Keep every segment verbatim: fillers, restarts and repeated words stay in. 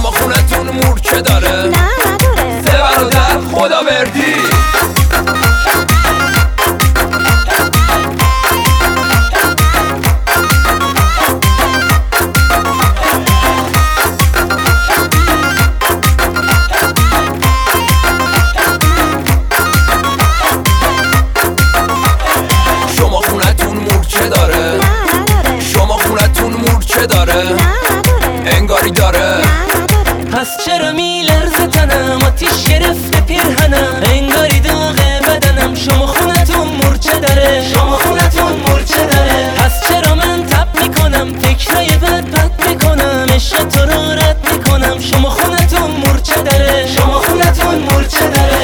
شما خونتون مورچه داره؟ نه نداره. سه برادر خداوردی. شما خونتون مورچه داره؟ نه نداره. شما خونتون مورچه داره؟ نه نداره. انگاری داره. نه نداره. پس چرا میلرزه تنم، آتیش گرفته پیرهنم، انگاری داغه بدنم. شما خونتون مورچه داره، شما خونتون مورچه داره. پس چرا من تب میکنم، فکرای بد بد میکنم، عشق تو رو رد میکنم. شما خونتون مورچه داره، شما خونتون مورچه داره.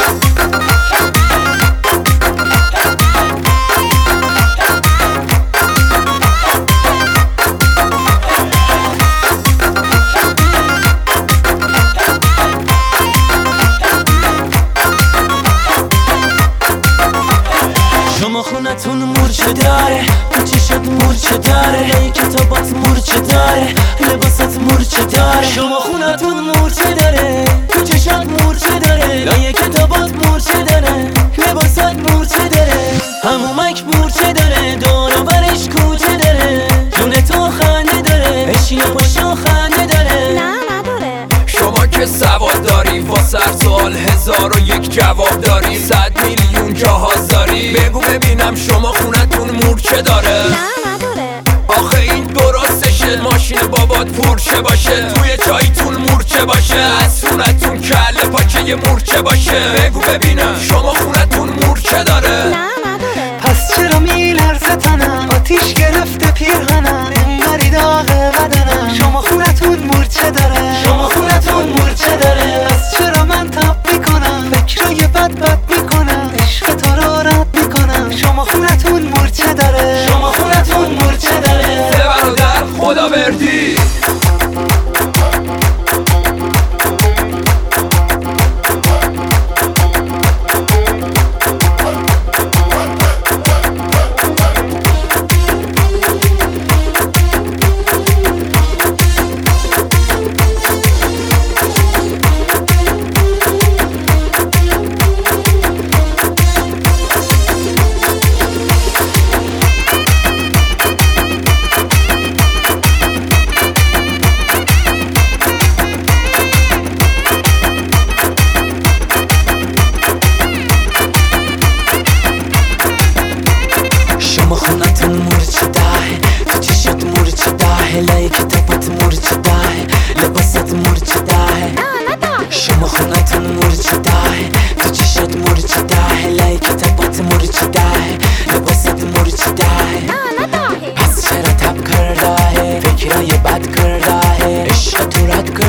شما خونتون مورچه داره، تو چشات مورچه داره، کتابات مورچه داره، لباسات مورچه داره. شما خونتون مورچه داره، تو چشات مورچه داره، لای کتابات مورچه داره، لباسات مورچه داره. همومک مورچه داره، دور و برش کوچه داره، جون تو خنده داره، بشین و پاشو خنده داره. نه نداره. شما که سواد داری، واسه هر سوال هزار و یک جواب داری، صد میلیون جاهاز داری. بگو ببینم شما خونتون مورچه داره؟ نه نداره. آخه این درستشه، ماشین بابات پورچه باشه، توی چایتون مورچه باشه، از خونتون کله پاچه یه مورچه باشه. بگو ببینم شما خونتون مورچه داره؟ نه نداره. پس چرا میلرزه تنم، آتیش گرفته پیرهنم، انگاری داغه بدنم. شما خونتون مورچه داره، شما خونتون مورچه داره. پس چرا من تب میکنم، فکرای بد بد میکنم، عشق تو رو رد میکنم. شما خونتون مورچه داره، شما خونتون مورچه داره. سه برادر خداوردی. شما خونتون مورچه داره، تو چشات مورچه داره، لای کتابات مورچه داره، لباسات مورچه داره. شما خونتون مورچه داره، تو چشات مورچه داره، لای کتابات مورچه داره، لباسات مورچه داره. پس چرا تب کرده، فکرای بد کرده، عشق تو رد کرده.